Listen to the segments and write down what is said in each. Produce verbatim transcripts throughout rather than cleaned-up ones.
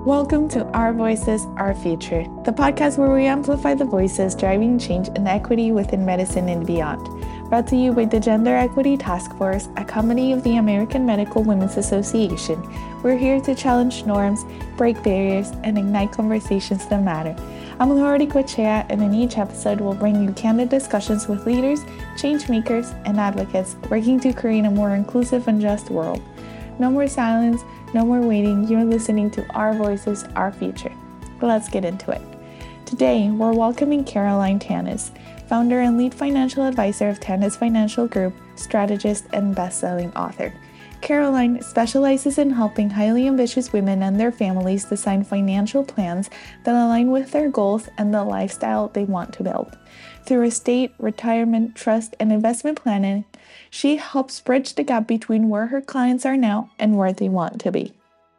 Welcome to Our Voices, Our Future, the podcast where we amplify the voices driving change and equity within medicine and beyond. Brought to you by the Gender Equity Task Force, a company of the American Medical Women's Association. We're here to challenge norms, break barriers, and ignite conversations that matter. I'm Lori Cochea, and in each episode, we'll bring you candid discussions with leaders, change makers, and advocates working to create a more inclusive and just world. No more silence, no more waiting. You're listening to Our Voices, Our Future. Let's get into it. Today, we're welcoming Caroline Tanis, founder and lead financial advisor of Tanis Financial Group, strategist, and best-selling author. Caroline specializes in helping highly ambitious women and their families design financial plans that align with their goals and the lifestyle they want to build. Through estate, retirement, trust, and investment planning, she helps bridge the gap between where her clients are now and where they want to be.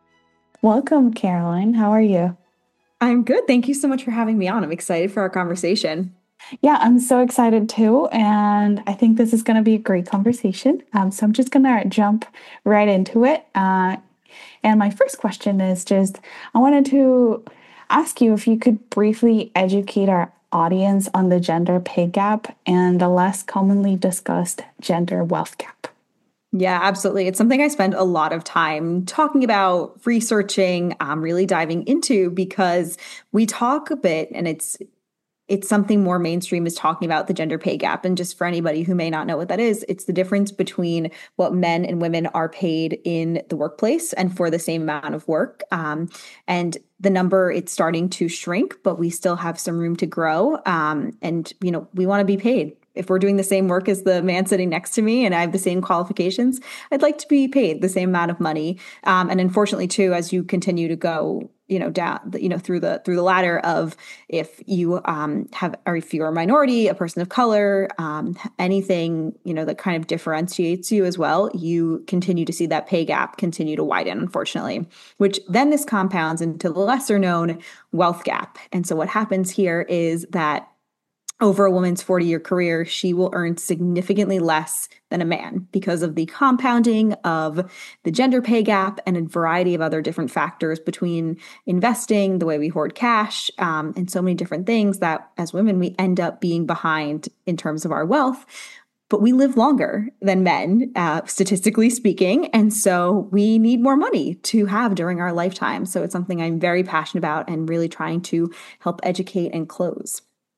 Welcome, Caroline. How are you? I'm good. Thank you so much for having me on. I'm excited for our conversation. Yeah, I'm so excited too. And I think this is going to be a great conversation. Um, so I'm just going to jump right into it. Uh, and my first question is just, I wanted to ask you if you could briefly educate our audience on the gender pay gap and the less commonly discussed gender wealth gap. Yeah, absolutely. It's something I spend a lot of time talking about, researching, um, really diving into, because we talk a bit, and it's it's something more mainstream is talking about the gender pay gap. And just for anybody who may not know what that is, it's the difference between what men and women are paid in the workplace and for the same amount of work. Um, and the number, it's starting to shrink, but we still have some room to grow. Um, and, you know, we want to be paid. If we're doing the same work as the man sitting next to me and I have the same qualifications, I'd like to be paid the same amount of money. Um, and unfortunately, too, as you continue to go, you know, down, you know, through the through the ladder of if you um, have, or if you're a minority, a person of color, um, anything, you know, that kind of differentiates you as well, you continue to see that pay gap continue to widen, unfortunately, which then this compounds into the lesser known wealth gap. And so what happens here is that over a woman's forty-year career, she will earn significantly less than a man because of the compounding of the gender pay gap and a variety of other different factors between investing, the way we hoard cash, um, and so many different things that as women, we end up being behind in terms of our wealth. But we live longer than men, uh, statistically speaking. And so we need more money to have during our lifetime. So it's something I'm very passionate about and really trying to help educate and close.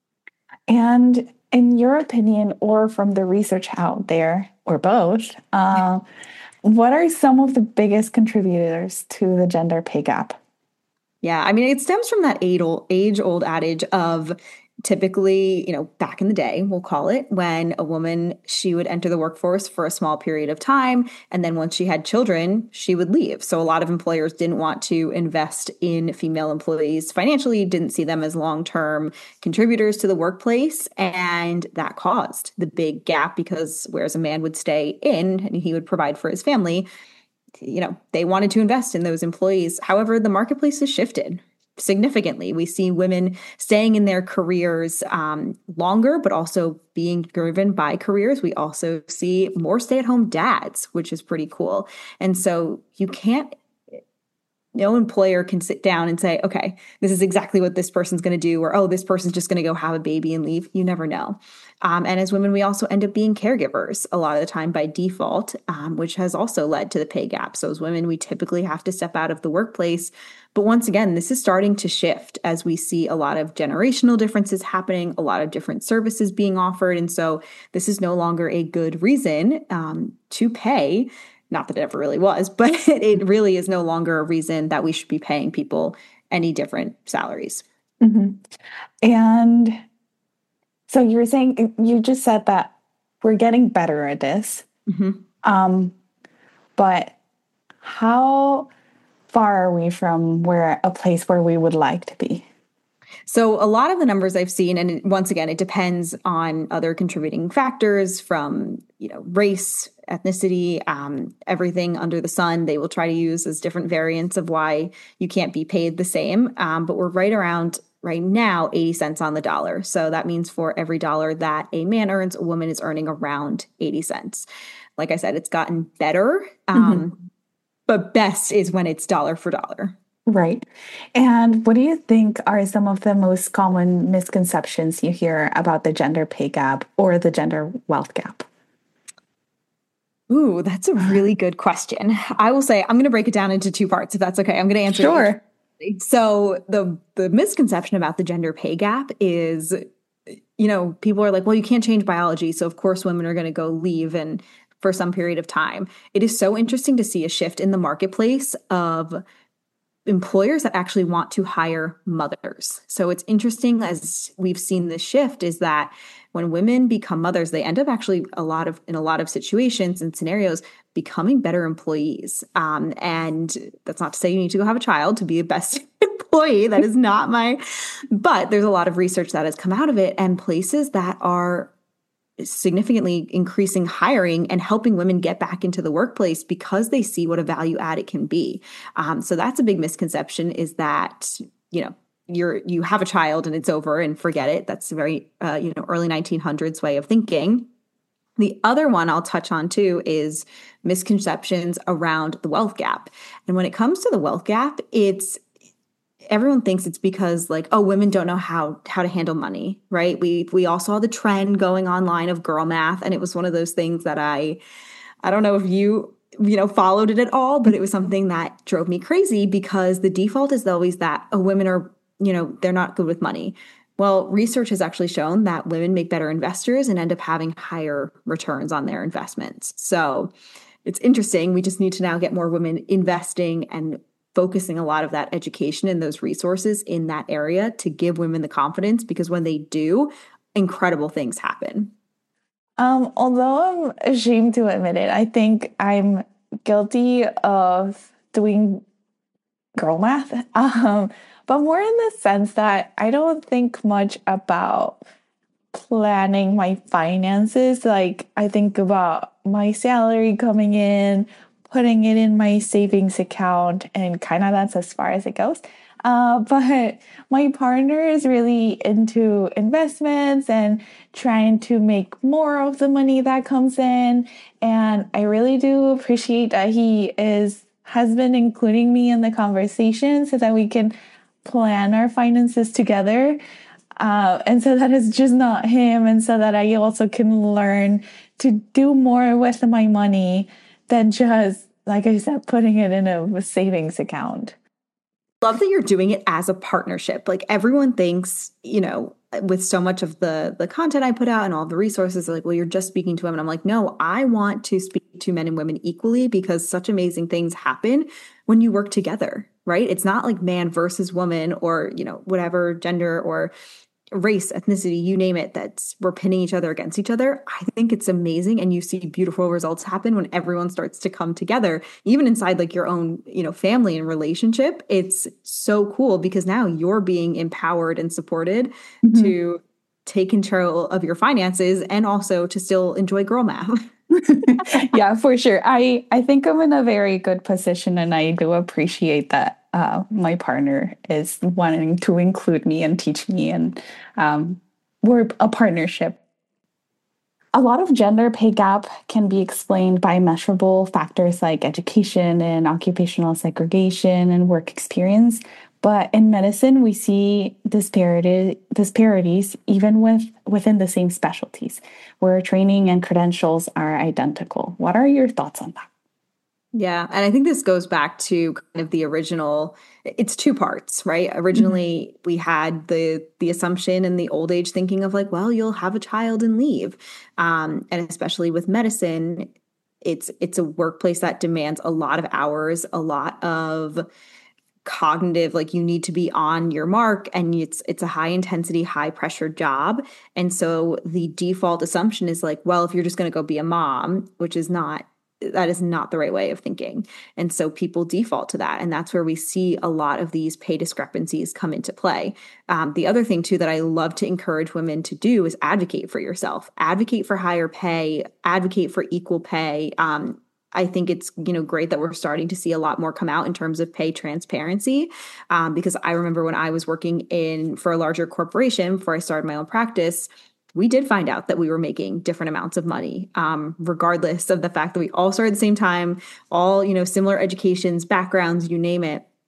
And in your opinion, or from the research out there, or both, uh, what are some of the biggest contributors to the gender pay gap? Yeah, I mean, it stems from that age-old adage of typically, you know, back in the day, we'll call it, when a woman, she would enter the workforce for a small period of time. And then once she had children, she would leave. So a lot of employers didn't want to invest in female employees financially, didn't see them as long-term contributors to the workplace. And that caused the big gap, because whereas a man would stay in and he would provide for his family, you know, they wanted to invest in those employees. However, the marketplace has shifted significantly. We see women staying in their careers um, longer, but also being driven by careers. We also see more stay-at-home dads, which is pretty cool. And so you can't, no employer can sit down and say, okay, this is exactly what this person's going to do, or, oh, this person's just going to go have a baby and leave. You never know. Um, and as women, we also end up being caregivers a lot of the time by default, um, which has also led to the pay gap. So as women, we typically have to step out of the workplace. But once again, this is starting to shift as we see a lot of generational differences happening, a lot of different services being offered. And so this is no longer a good reason um, to pay. Not that it ever really was, but it really is no longer a reason that we should be paying people any different salaries. Mm-hmm. And so you were saying, you just said that we're getting better at this. Mm-hmm. Um, but how far are we from where a place where we would like to be? So a lot of the numbers I've seen, and once again, it depends on other contributing factors from, you know, race, ethnicity, um, everything under the sun, they will try to use as different variants of why you can't be paid the same. Um, but we're right around right now, eighty cents on the dollar. So that means for every dollar that a man earns, a woman is earning around eighty cents. Like I said, it's gotten better, um, mm-hmm. but best is when it's dollar for dollar. Right. And what do you think are some of the most common misconceptions you hear about the gender pay gap or the gender wealth gap? Ooh, that's a really good question. I will say I'm going to break it down into two parts, if that's okay. I'm going to answer Sure. each. So the the misconception about the gender pay gap is, you know, people are like, well, you can't change biology, so of course women are going to go leave and for some period of time. It is so interesting to see a shift in the marketplace of employers that actually want to hire mothers. So it's interesting, as we've seen this shift, is that when women become mothers, they end up actually a lot of in a lot of situations and scenarios becoming better employees. Um, and that's not to say you need to go have a child to be the best employee. That is not my, but there's a lot of research that has come out of it, and places that are significantly increasing hiring and helping women get back into the workplace because they see what a value add it can be. Um, so that's a big misconception, is that, you know, you're you have a child and it's over and forget it. That's a very uh, you know early nineteen hundreds way of thinking. The other one I'll touch on too is misconceptions around the wealth gap. And when it comes to the wealth gap, it's everyone thinks it's because, like, oh, women don't know how how to handle money, right? We we all saw the trend going online of girl math, and it was one of those things that I I don't know if you you know followed it at all, but it was something that drove me crazy, because the default is always that, oh, women are, you know, they're not good with money. Well, research has actually shown that women make better investors and end up having higher returns on their investments. So it's interesting. We just need to now get more women investing and focusing a lot of that education and those resources in that area to give women the confidence, because when they do, incredible things happen. Um, although I'm ashamed to admit it, I think I'm guilty of doing girl math, um, but more in the sense that I don't think much about planning my finances. Like, I think about my salary coming in, putting it in my savings account, and kind of that's as far as it goes. Uh, but my partner is really into investments and trying to make more of the money that comes in. And I really do appreciate that he is has been including me in the conversation so that we can plan our finances together. Uh, and so that is just not him. And so that I also can learn to do more with my money than just, like I said, putting it in a savings account. Love that you're doing it as a partnership. Like, everyone thinks, you know, with so much of the the content I put out and all the resources, like, well, you're just speaking to women. I'm like, no, I want to speak to men and women equally, because such amazing things happen when you work together, right? It's not like man versus woman, or, you know, whatever gender or race, ethnicity, you name it, that's we're pinning each other against each other. I think it's amazing. And you see beautiful results happen when everyone starts to come together, even inside like your own, you know, family and relationship. It's so cool, because now you're being empowered and supported mm-hmm. to take control of your finances and also to still enjoy girl math. Yeah, for sure. I, I think I'm in a very good position, and I do appreciate that uh, my partner is wanting to include me and teach me, and um, we're a partnership. A lot of gender pay gap can be explained by measurable factors like education and occupational segregation and work experience. But in medicine, we see disparity, disparities even with, within the same specialties, where training and credentials are identical. What are your thoughts on that? Yeah. And I think this goes back to kind of the original, it's two parts, right? Originally, mm-hmm. we had the the assumption and the old age thinking of like, well, you'll have a child and leave. Um, and especially with medicine, it's it's a workplace that demands a lot of hours, a lot of cognitive, like you need to be on your mark, and it's it's a high intensity, high pressure job. And so the default assumption is like, well, if you're just going to go be a mom, which is not, that is not the right way of thinking. And so people default to that. And that's where we see a lot of these pay discrepancies come into play. Um, the other thing too, that I love to encourage women to do is advocate for yourself, advocate for higher pay, advocate for equal pay. Um, I think it's, you know, great that we're starting to see a lot more come out in terms of pay transparency. Um, because I remember when I was working in for a larger corporation before I started my own practice, we did find out that we were making different amounts of money, um, regardless of the fact that we all started at the same time, all, you know, similar educations, backgrounds, you name it.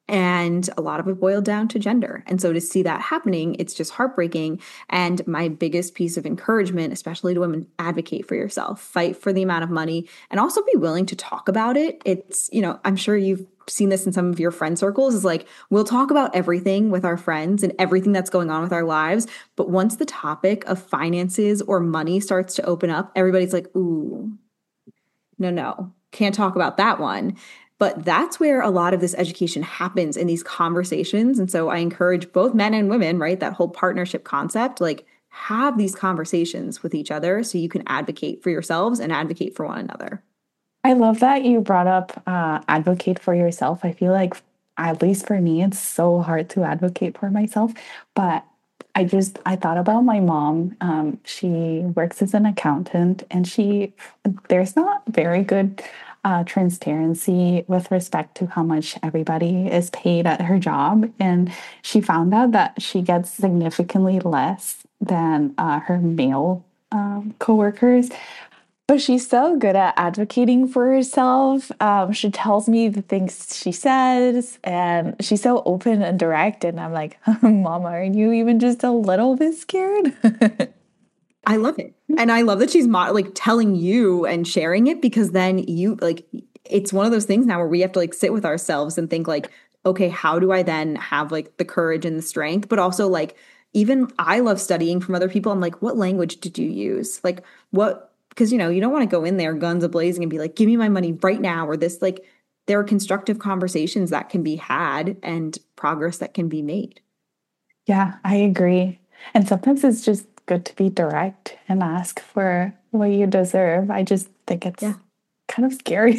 And a lot of it boiled down to gender. And so to see that happening, it's just heartbreaking. And my biggest piece of encouragement, especially to women, advocate for yourself, fight for the amount of money, and also be willing to talk about it. It's, you know, I'm sure you've seen this in some of your friend circles, is like, we'll talk about everything with our friends and everything that's going on with our lives. But once the topic of finances or money starts to open up, everybody's like, ooh, no, no, can't talk about that one. But that's where a lot of this education happens, in these conversations. And so I encourage both men and women, right? That whole partnership concept, like, have these conversations with each other so you can advocate for yourselves and advocate for one another. I love that you brought up uh, advocate for yourself. I feel like, at least for me, it's so hard to advocate for myself. But I just, I thought about my mom. Um, she works as an accountant, and she, there's not very good uh, transparency with respect to how much everybody is paid at her job. And she found out that she gets significantly less than uh, her male um, coworkers. But she's so good at advocating for herself. Um, she tells me the things she says, and she's so open and direct. And I'm like, Mama, are you even just a little bit scared? I love it. And I love that she's mo- like telling you and sharing it, because then you like, it's one of those things now where we have to like sit with ourselves and think like, okay, how do I then have like the courage and the strength? But also like, even I love studying from other people. I'm like, what language did you use? Like what, because you know, you don't want to go in there guns a-blazing and be like, give me my money right now, or this. Like, there are constructive conversations that can be had and progress that can be made. Yeah, I agree. And sometimes it's just good to be direct and ask for what you deserve. I just think it's Yeah. kind of scary.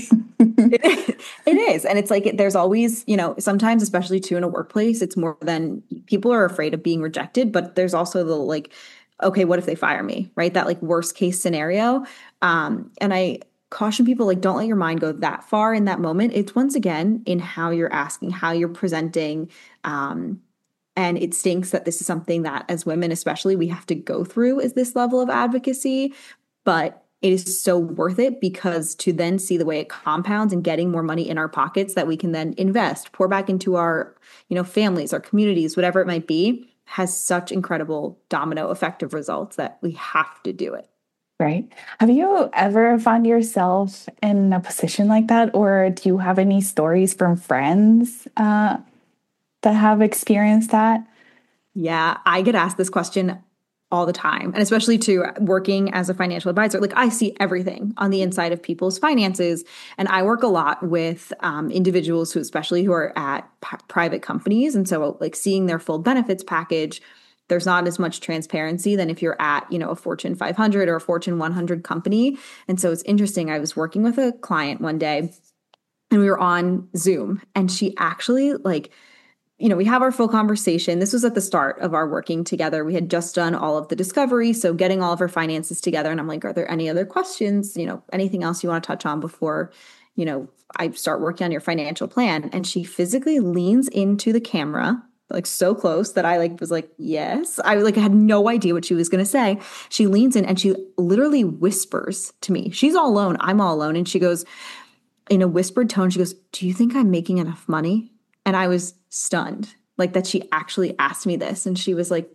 It, it is. And it's like, there's always, you know, sometimes, especially too in a workplace, it's more than people are afraid of being rejected, but there's also the like, okay, what if they fire me? Right? That like worst case scenario. Um, and I caution people, like, don't let your mind go that far in that moment. It's once again in how you're asking, how you're presenting. Um, and it stinks that this is something that as women, especially, we have to go through, is this level of advocacy. But it is so worth it, because to then see the way it compounds and getting more money in our pockets that we can then invest, pour back into our, you know, families, our communities, whatever it might be, has such incredible domino effective results that we have to do it. Right. Have you ever found yourself in a position like that? Or do you have any stories from friends uh, that have experienced that? Yeah, I get asked this question all the time, and especially to working as a financial advisor. Like, I see everything on the inside of people's finances, and I work a lot with um, individuals who, especially who are at p- private companies, and so like seeing their full benefits package. There's not as much transparency than if you're at, you know, a Fortune five hundred or a Fortune one hundred company. And so it's interesting. I was working with a client one day, and we were on Zoom, and she actually like, you know, we have our full conversation. This was at the start of our working together. We had just done all of the discovery, so getting all of our finances together. And I'm like, are there any other questions, you know, anything else you want to touch on before, you know, I start working on your financial plan? And she physically leans into the camera, like so close that I like was like, yes. I like had no idea what she was going to say. She leans in and she literally whispers to me. She's all alone. I'm all alone. And she goes, in a whispered tone, she goes, do you think I'm making enough money? And I was stunned, like that she actually asked me this. And she was like,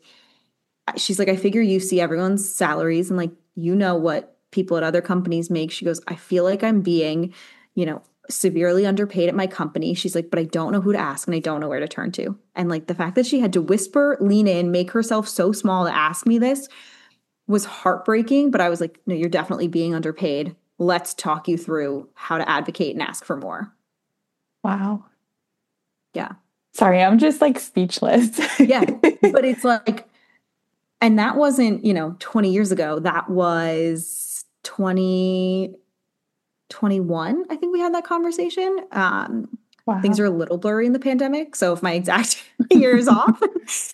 she's like, I figure you see everyone's salaries and like, you know what people at other companies make. She goes, I feel like I'm being, you know, severely underpaid at my company. She's like, but I don't know who to ask and I don't know where to turn to. And like the fact that she had to whisper, lean in, make herself so small to ask me this was heartbreaking. But I was like, no, you're definitely being underpaid. Let's talk you through how to advocate and ask for more. Wow. Yeah. Sorry, I'm just like speechless. Yeah. But it's like, and that wasn't, you know, twenty years ago. That was twenty twenty-one. I think we had that conversation. Um, Wow. Things are a little blurry in the pandemic. So if my exact year is off,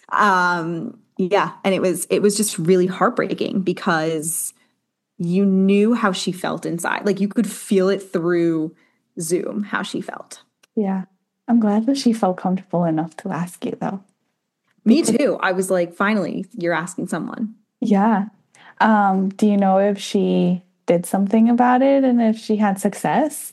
um, yeah. And it was, it was just really heartbreaking because you knew how she felt inside. Like you could feel it through Zoom, how she felt. Yeah. I'm glad that she felt comfortable enough to ask you, though. Me too. I was like, finally, you're asking someone. Yeah. Um, do you know if she did something about it and if she had success?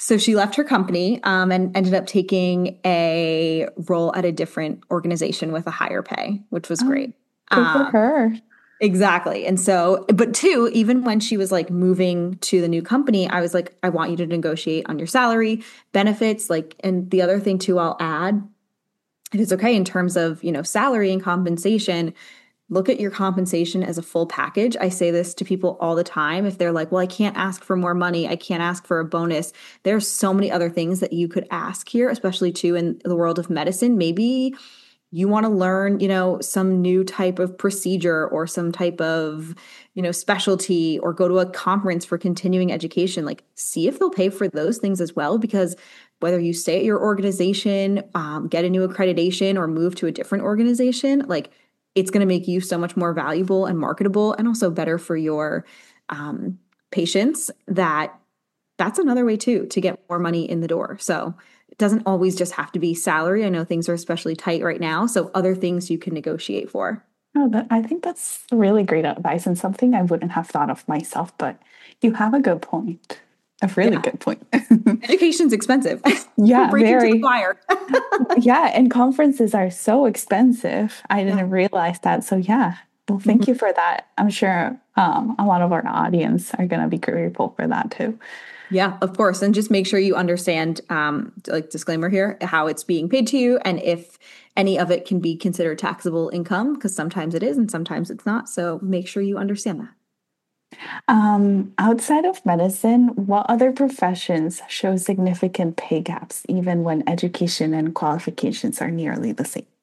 So she left her company um, and ended up taking a role at a different organization with a higher pay, which was Oh, great. good for Um, her. exactly. And so, but two, even when she was like moving to the new company, I was like, I want you to negotiate on your salary, benefits, like, and the other thing too, I'll add, if it's okay in terms of, you know, salary and compensation, look at your compensation as a full package. I say this to people all the time. If they're like, well, I can't ask for more money, I can't ask for a bonus. There's so many other things that you could ask here, especially too in the world of medicine. Maybe you want to learn, you know, some new type of procedure or some type of, you know, specialty, or go to a conference for continuing education. Like, see if they'll pay for those things as well, because whether you stay at your organization, um, get a new accreditation, or move to a different organization, like, it's going to make you so much more valuable and marketable, and also better for your um, patients. That that's another way too to get more money in the door. So it doesn't always just have to be salary. I know things are especially tight right now, so other things you can negotiate for. Oh, that, I think that's really great advice and something I wouldn't have thought of myself, but you have a good point. A really Yeah. good point. Education's expensive. We're Yeah, preaching to the very. choir. Yeah, and conferences are so expensive. I Yeah. didn't realize that. So yeah, well, thank Mhm. you for that. I'm sure um, a lot of our audience are going to be grateful for that too. Yeah, of course. And just make sure you understand, um, like disclaimer here, how it's being paid to you, and if any of it can be considered taxable income, because sometimes it is and sometimes it's not. So make sure you understand that. Um, outside of medicine, what other professions show significant pay gaps, even when education and qualifications are nearly the same?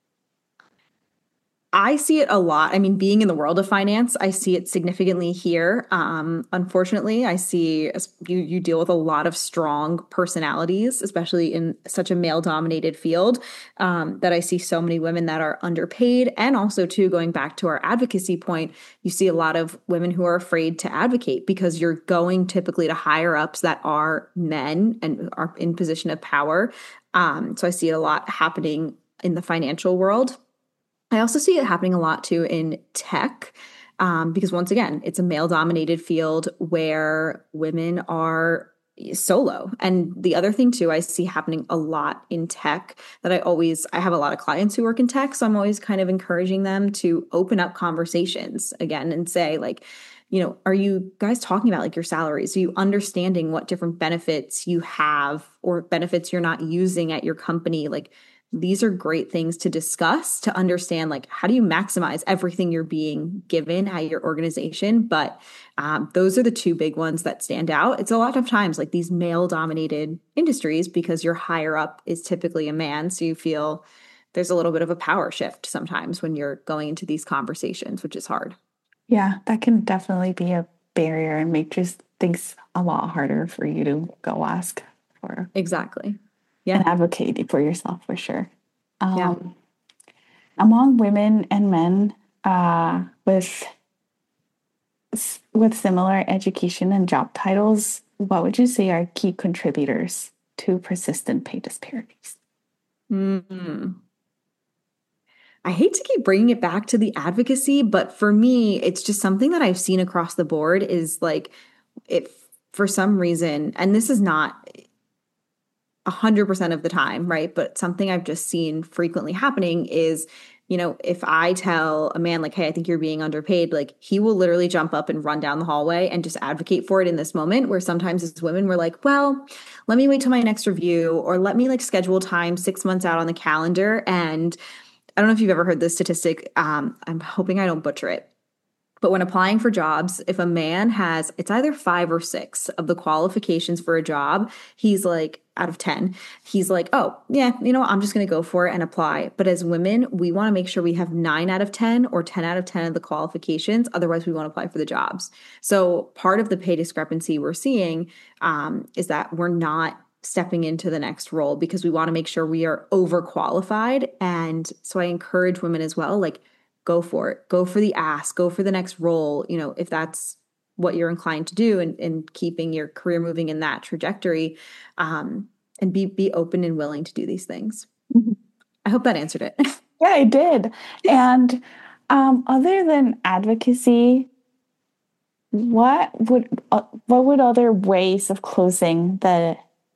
I see it a lot. I mean, being in the world of finance, I see it significantly here. Um, unfortunately, I see as you you deal with a lot of strong personalities, especially in such a male-dominated field, um, that I see so many women that are underpaid. And also, too, going back to our advocacy point, you see a lot of women who are afraid to advocate because you're going typically to higher ups that are men and are in position of power. Um, so I see it a lot happening in the financial world. I also see it happening a lot too in tech, um, because once again, it's a male dominated field where women are solo. And the other thing too, I see happening a lot in tech that I always, I have a lot of clients who work in tech. So I'm always kind of encouraging them to open up conversations again and say, like, you know, are you guys talking about like your salaries? Are you understanding what different benefits you have or benefits you're not using at your company? Like, these are great things to discuss to understand, like, how do you maximize everything you're being given at your organization. But um, those are the two big ones that stand out. It's a lot of times like these male dominated industries because your higher up is typically a man, so you feel there's a little bit of a power shift sometimes when you're going into these conversations, which is hard. Yeah, that can definitely be a barrier and make just things a lot harder for you to go ask for Exactly. and Yeah. advocate for yourself for sure. Yeah. Um, among women and men uh, with with similar education and job titles, what would you say are key contributors to persistent pay disparities? Mm. I hate to keep bringing it back to the advocacy, but for me, it's just something that I've seen across the board is like, if for some reason, and this is not a hundred percent of the time, right? But something I've just seen frequently happening is, you know, if I tell a man like, hey, I think you're being underpaid, like he will literally jump up and run down the hallway and just advocate for it in this moment, where sometimes as women, we're like, well, let me wait till my next review, or let me like schedule time six months out on the calendar. And I don't know if you've ever heard this statistic. Um, I'm hoping I don't butcher it. But when applying for jobs, if a man has, it's either five or six of the qualifications for a job, he's like, out of ten, he's like, oh, yeah, you know what? I'm just going to go for it and apply. But as women, we want to make sure we have nine out of ten or ten out of ten of the qualifications. Otherwise, we won't apply for the jobs. So part of the pay discrepancy we're seeing um, is that we're not stepping into the next role because we want to make sure we are overqualified. And so I encourage women as well, like, go for it. Go for the ask. Go for the next role. You know, if that's what you're inclined to do, and, and keeping your career moving in that trajectory, um, and be be open and willing to do these things. Mhm. I hope that answered it. Yeah, I did. And um, other than advocacy, what would uh, what would other ways of closing the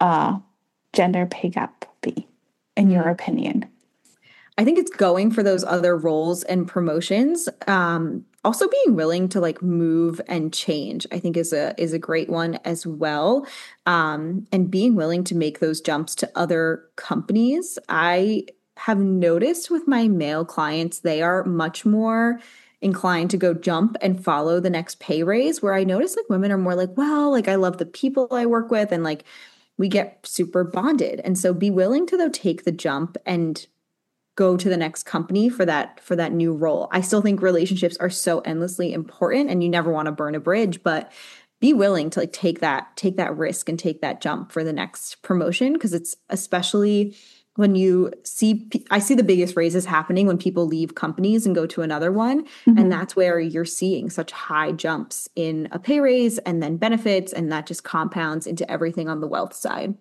uh, gender pay gap be, in your opinion? I think it's going for those other roles and promotions. Um, also being willing to like move and change, I think is a is a great one as well. Um, and being willing to make those jumps to other companies. I have noticed with my male clients, they are much more inclined to go jump and follow the next pay raise, where I notice like women are more like, well, like I love the people I work with and like we get super bonded. And so be willing to though take the jump and go to the next company for that for that new role. I still think relationships are so endlessly important and you never want to burn a bridge, but be willing to like take that take that risk and take that jump for the next promotion, because it's especially when you see I see the biggest raises happening when people leave companies and go to another one, Mm-hmm. and that's where you're seeing such high jumps in a pay raise and then benefits, and that just compounds into everything on the wealth side.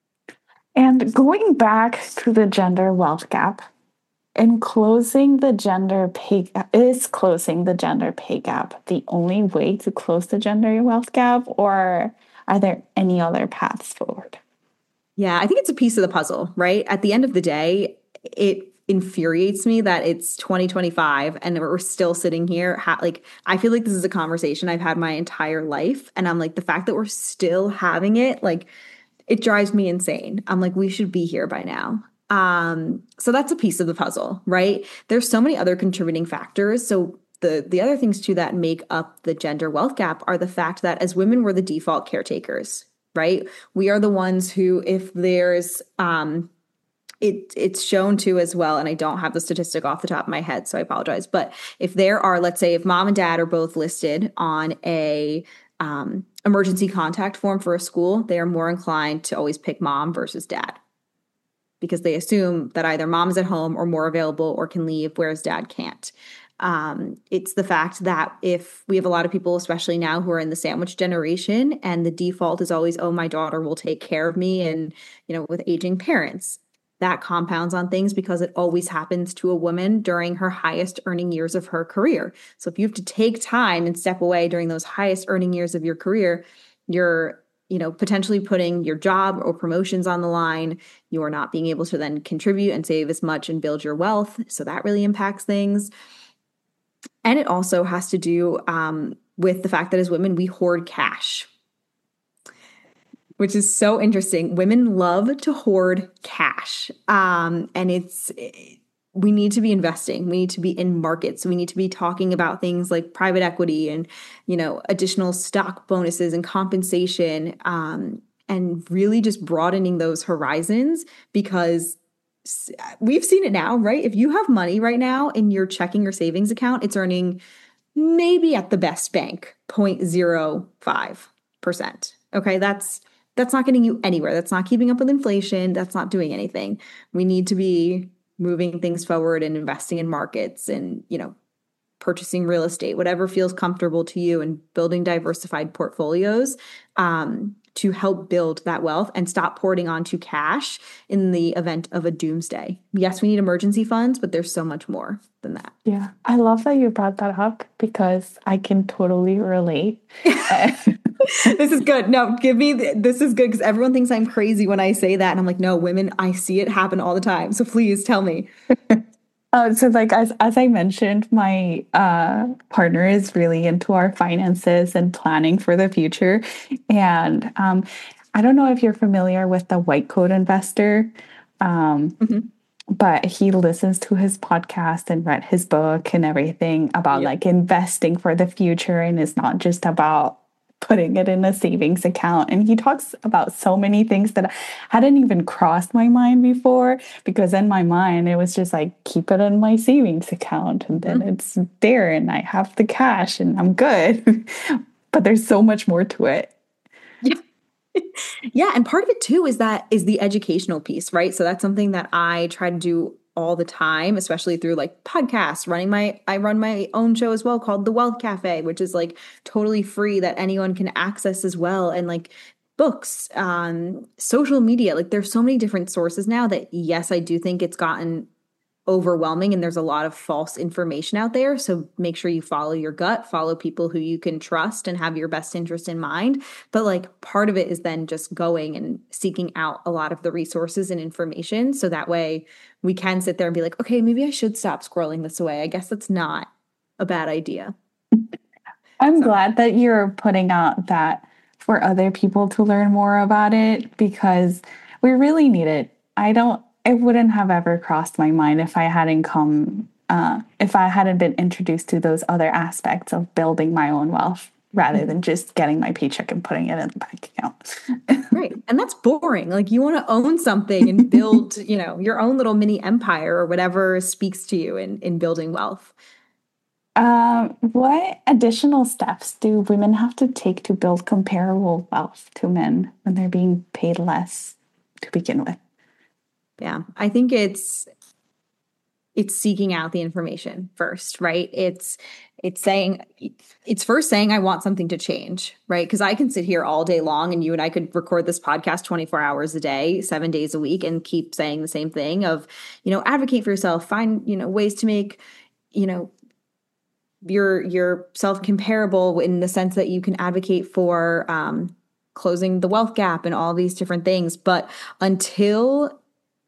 And going back to the gender wealth gap, in closing the gender pay gap, is closing the gender pay gap the only way to close the gender wealth gap, or are there any other paths forward? Yeah, I think it's a piece of the puzzle, right? At the end of the day, it infuriates me that it's twenty twenty-five and we're still sitting here. Ha- like, I feel like this is a conversation I've had my entire life. And I'm like, the fact that we're still having it, like, it drives me insane. I'm like, we should be here by now. Um, so that's a piece of the puzzle, right? There's so many other contributing factors. So the the other things too that make up the gender wealth gap are the fact that as women, we're the default caretakers, right? We are the ones who, if there's um it it's shown to as well, and I don't have the statistic off the top of my head, so I apologize. But if there are, let's say, if mom and dad are both listed on a um, emergency contact form for a school, they are more inclined to always pick mom versus dad, because they assume that either mom is at home or more available or can leave, whereas dad can't. Um, it's the fact that if we have a lot of people, especially now, who are in the sandwich generation, and the default is always, oh, my daughter will take care of me, and, you know, with aging parents, that compounds on things because it always happens to a woman during her highest earning years of her career. So if you have to take time and step away during those highest earning years of your career, you're you know, potentially putting your job or promotions on the line. You're not being able to then contribute and save as much and build your wealth. So that really impacts things. And it also has to do um, with the fact that as women, we hoard cash, which is so interesting. Women love to hoard cash. Um, and it's, we need to be investing. We need to be in markets. We need to be talking about things like private equity and, you know, additional stock bonuses and compensation, um, and really just broadening those horizons, because we've seen it now, right? If you have money right now in your checking or savings account, it's earning maybe at the best bank zero point zero five percent. Okay, that's that's not getting you anywhere. That's not keeping up with inflation. That's not doing anything. We need to be moving things forward and investing in markets and, you know, purchasing real estate, whatever feels comfortable to you, and building diversified portfolios um, to help build that wealth and stop hoarding onto cash in the event of a doomsday. Yes, we need emergency funds, but there's so much more than that. Yeah, I love that you brought that up because I can totally relate. This is good. No, give me, the, this is good, because everyone thinks I'm crazy when I say that. And I'm like, no, women, I see it happen all the time. So please tell me. Uh, so like as as I mentioned, my uh, partner is really into our finances and planning for the future. And um, I don't know if you're familiar with the White Coat Investor, um, mm-hmm. but he listens to his podcast and read his book and everything about yep. like investing for the future, and it's not just about putting it in a savings account. And he talks about so many things that hadn't even crossed my mind before, because in my mind, it was just like, keep it in my savings account. And then mm-hmm. it's there and I have the cash and I'm good. But there's so much more to it. Yeah. Yeah. And part of it too is that is the educational piece, right? So that's something that I try to do all the time, especially through like podcasts, running my, I run my own show as well called The Wealth Cafe, which is like totally free that anyone can access as well. And like books, um, social media, like there's so many different sources now that, yes, I do think it's gotten overwhelming and there's a lot of false information out there. So make sure you follow your gut, follow people who you can trust and have your best interest in mind. But like part of it is then just going and seeking out a lot of the resources and information. So that way we can sit there and be like, okay, maybe I should stop scrolling this away. I guess that's not a bad idea. I'm So. glad that you're putting out that for other people to learn more about it because we really need it. I don't, it wouldn't have ever crossed my mind if I hadn't come, uh, if I hadn't been introduced to those other aspects of building my own wealth rather than just getting my paycheck and putting it in the bank account. Right. And that's boring. Like you want to own something and build, you know, your own little mini empire or whatever speaks to you in, in building wealth. Um, what additional steps do women have to take to build comparable wealth to men when they're being paid less to begin with? Yeah, I think it's it's seeking out the information first, right? It's it's saying it's first saying I want something to change, right? Because I can sit here all day long and you and I could record this podcast twenty-four hours a day, seven days a week and keep saying the same thing of, you know, advocate for yourself, find, you know, ways to make, you know, your yourself comparable in the sense that you can advocate for um, closing the wealth gap and all these different things. But until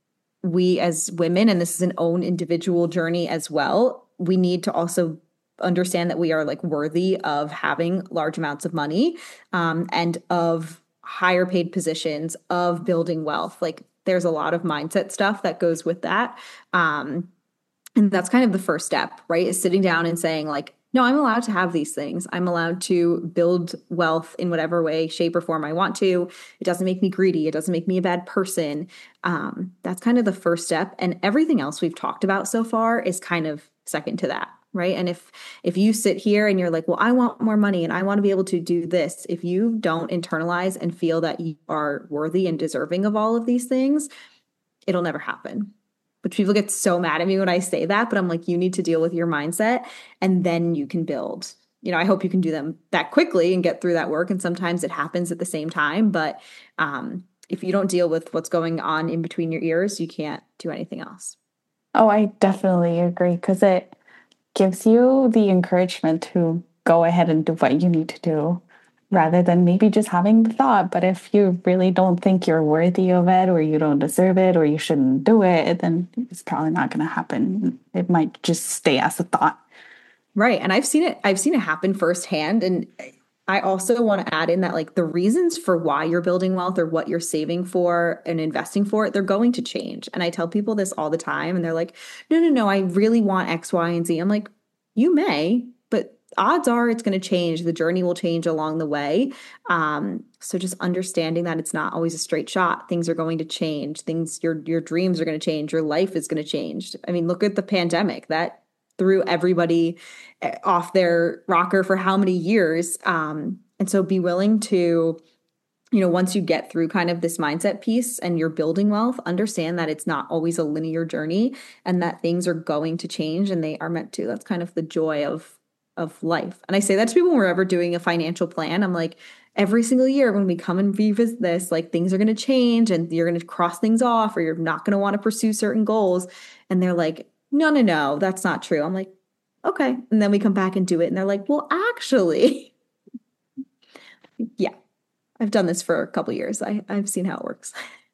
we as women, and this is an own individual journey as well, we need to also understand that we are like worthy of having large amounts of money um, and of higher paid positions, of building wealth. Like there's a lot of mindset stuff that goes with that. Um, and that's kind of the first step, right? Is sitting down and saying like, no, I'm allowed to have these things. I'm allowed to build wealth in whatever way, shape, or form I want to. It doesn't make me greedy. It doesn't make me a bad person. Um, that's kind of the first step. And everything else we've talked about so far is kind of second to that, right? And if if you sit here and you're like, well, I want more money and I want to be able to do this, if you don't internalize and feel that you are worthy and deserving of all of these things, it'll never happen. But people get so mad at me when I say that, but I'm like, you need to deal with your mindset and then you can build. You know, I hope you can do them that quickly and get through that work. And sometimes it happens at the same time. But um, if you don't deal with what's going on in between your ears, you can't do anything else. Oh, I definitely agree because it gives you the encouragement to go ahead and do what you need to do rather than maybe just having the thought. But if you really don't think you're worthy of it or you don't deserve it or you shouldn't do it, then it's probably not going to happen. It might just stay as a thought. Right. And I've seen it, I've seen it happen firsthand. And I also want to add in that like the reasons for why you're building wealth or what you're saving for and investing for, they're going to change. And I tell people this all the time and they're like, no, no, no, I really want X, Y, and Z. I'm like, you may, but odds are it's going to change. The journey will change along the way. Um, so just understanding that it's not always a straight shot. Things are going to change. Things, your your dreams are going to change. Your life is going to change. I mean, look at the pandemic that threw everybody off their rocker for how many years. Um, and so be willing to, you know, once you get through kind of this mindset piece and you're building wealth, understand that it's not always a linear journey and that things are going to change and they are meant to. That's kind of the joy of of life. And I say that to people when we're ever doing a financial plan. I'm like, every single year when we come and revisit this, like things are going to change and you're going to cross things off or you're not going to want to pursue certain goals. And they're like, no, no, no, that's not true. I'm like, okay. And then we come back and do it. And they're like, well, actually, yeah, I've done this for a couple years. I, I've seen how it works.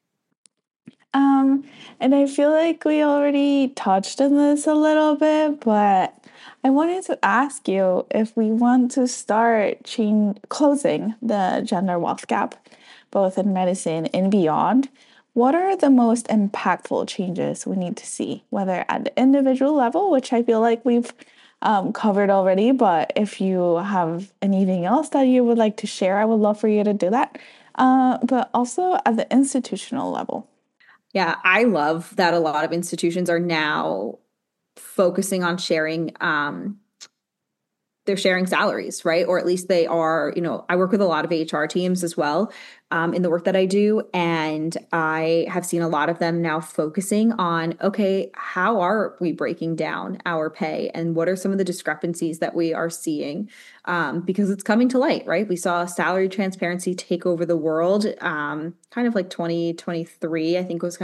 Um, and I feel like we already touched on this a little bit, but I wanted to ask you if we want to start change, closing the gender wealth gap, both in medicine and beyond, what are the most impactful changes we need to see, whether at the individual level, which I feel like we've um, covered already, but if you have anything else that you would like to share, I would love for you to do that. Uh, but also at the institutional level. Yeah, I love that a lot of institutions are now focusing on sharing um they're sharing salaries, right? Or at least they are, you know, I work with a lot of H R teams as well um, in the work that I do. And I have seen a lot of them now focusing on, okay, how are we breaking down our pay and what are some of the discrepancies that we are seeing? Um, because it's coming to light, right? We saw salary transparency take over the world, um, kind of like twenty twenty-three, I think was kind of its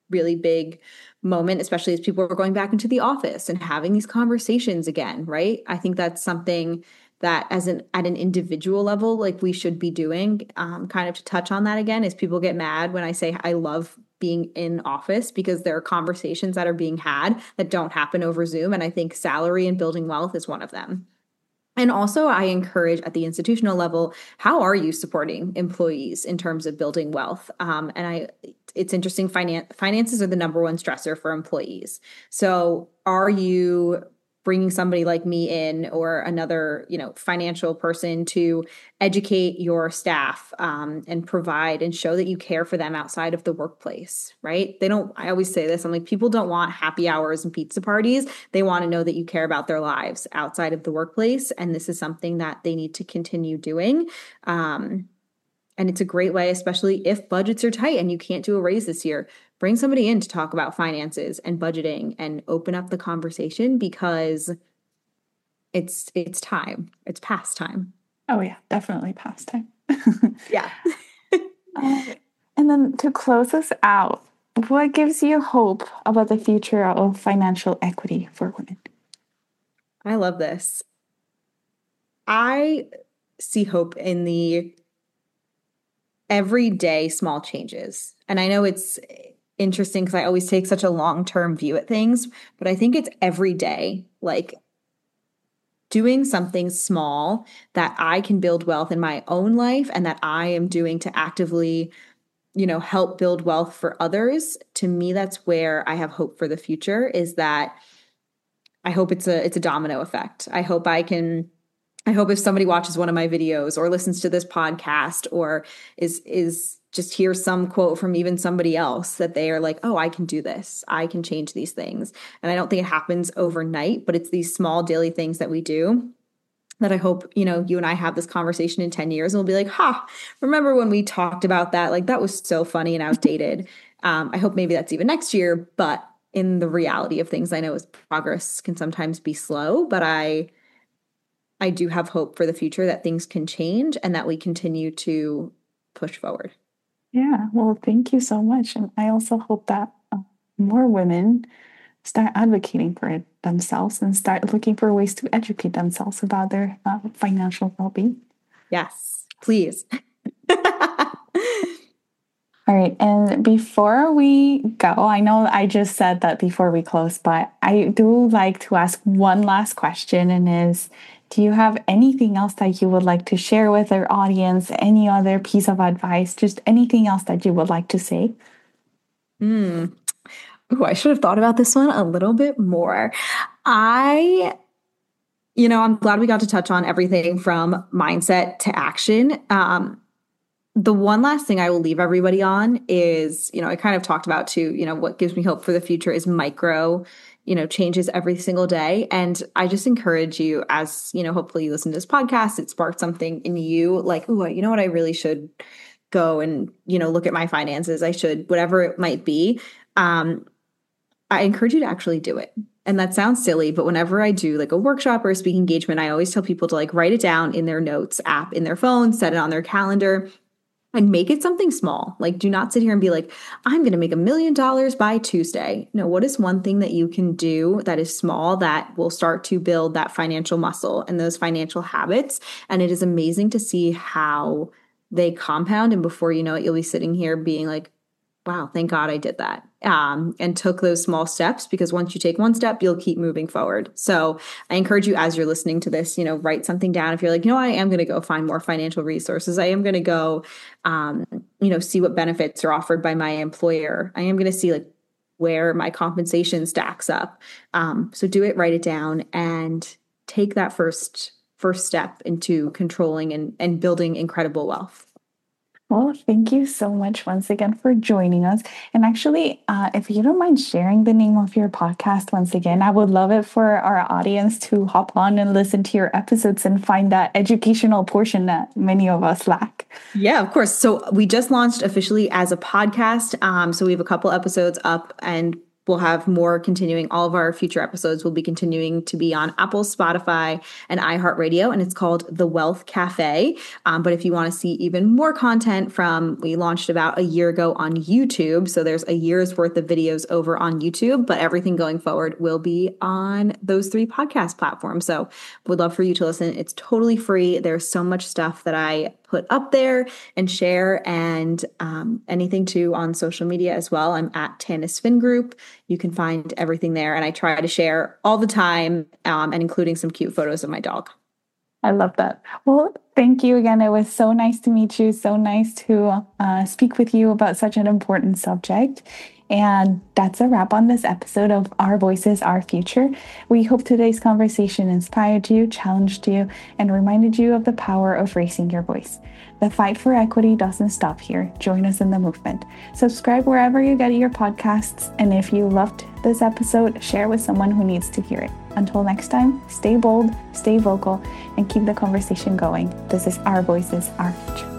really big moment, especially as people are going back into the office and having these conversations again, right? I think that's something that as an at an individual level, like we should be doing. Um, kind of to touch on that again, is people get mad when I say I love being in office because there are conversations that are being had that don't happen over Zoom. And I think salary and building wealth is one of them. And also, I encourage at the institutional level, how are you supporting employees in terms of building wealth? Um, and I, it's interesting. Finance finances are the number one stressor for employees. So, are you bringing somebody like me in, or another, you know, financial person to educate your staff um, and provide and show that you care for them outside of the workplace, right? They don't, I always say this, I'm like, people don't want happy hours and pizza parties. They want to know that you care about their lives outside of the workplace. And this is something that they need to continue doing. Um, and it's a great way, especially if budgets are tight and you can't do a raise this year, bring somebody in to talk about finances and budgeting and open up the conversation, because it's it's time. It's past time. Oh yeah, definitely past time. Yeah. uh, and then to close us out, what gives you hope about the future of financial equity for women? I love this. I see hope in the everyday small changes. And I know it's interesting because I always take such a long-term view at things, but I think it's every day, like doing something small that I can build wealth in my own life and that I am doing to actively, you know, help build wealth for others. To me, that's where I have hope for the future, is that I hope it's a it's a domino effect. I hope I can I hope if somebody watches one of my videos or listens to this podcast or is is just hears some quote from even somebody else, that they are like, oh, I can do this. I can change these things. And I don't think it happens overnight, but it's these small daily things that we do that I hope, you know, you and I have this conversation in ten years and we'll be like, ha, remember when we talked about that? Like, that was so funny and outdated. um, I hope maybe that's even next year, but in the reality of things, I know is progress can sometimes be slow, but I I do have hope for the future that things can change and that we continue to push forward. Yeah, well, thank you so much. And I also hope that uh, more women start advocating for it themselves and start looking for ways to educate themselves about their uh, financial well-being. Yes, please. All right. And before we go, I know I just said that before we close, but I do like to ask one last question, and is, do you have anything else that you would like to share with our audience? Any other piece of advice? Just anything else that you would like to say? Hmm. Ooh, I should have thought about this one a little bit more. I, you know, I'm glad we got to touch on everything from mindset to action. Um, the one last thing I will leave everybody on is, you know, I kind of talked about too, you know, what gives me hope for the future is micro, you know, changes every single day. And I just encourage you, as, you know, hopefully you listen to this podcast, it sparked something in you like, oh, you know what, I really should go and, you know, look at my finances. I should, whatever it might be. Um, I encourage you to actually do it. And that sounds silly, but whenever I do like a workshop or a speaking engagement, I always tell people to like write it down in their notes app in their phone, set it on their calendar, and make it something small. Like, do not sit here and be like, I'm going to make a million dollars by Tuesday. No, what is one thing that you can do that is small that will start to build that financial muscle and those financial habits? And it is amazing to see how they compound. And before you know it, you'll be sitting here being like, wow, thank God I did that. Um, and took those small steps, because once you take one step, you'll keep moving forward. So I encourage you, as you're listening to this, you know, write something down. If you're like, you know, I am going to go find more financial resources. I am going to go, um, you know, see what benefits are offered by my employer. I am going to see like where my compensation stacks up. Um, so do it, write it down, and take that first, first step into controlling and, and building incredible wealth. Well, thank you so much once again for joining us. And actually, uh, if you don't mind sharing the name of your podcast once again, I would love it for our audience to hop on and listen to your episodes and find that educational portion that many of us lack. Yeah, of course. So we just launched officially as a podcast. Um, so we have a couple episodes up, and we'll have more continuing. All of our future episodes will be continuing to be on Apple, Spotify, and iHeartRadio, and it's called The Wealth Cafe. Um, but if you want to see even more content from, we launched about a year ago on YouTube, so there's a year's worth of videos over on YouTube, but everything going forward will be on those three podcast platforms. So would love for you to listen. It's totally free. There's so much stuff that I put up there and share, and um, anything too on social media as well. I'm at Tanis Fin Group. You can find everything there, and I try to share all the time, um, and including some cute photos of my dog. I love that. Well, thank you again. It was so nice to meet you. So nice to uh, speak with you about such an important subject. And that's a wrap on this episode of Our Voices, Our Future. We hope today's conversation inspired you, challenged you, and reminded you of the power of raising your voice. The fight for equity doesn't stop here. Join us in the movement. Subscribe wherever you get your podcasts. And if you loved this episode, share with someone who needs to hear it. Until next time, stay bold, stay vocal, and keep the conversation going. This is Our Voices, Our Future.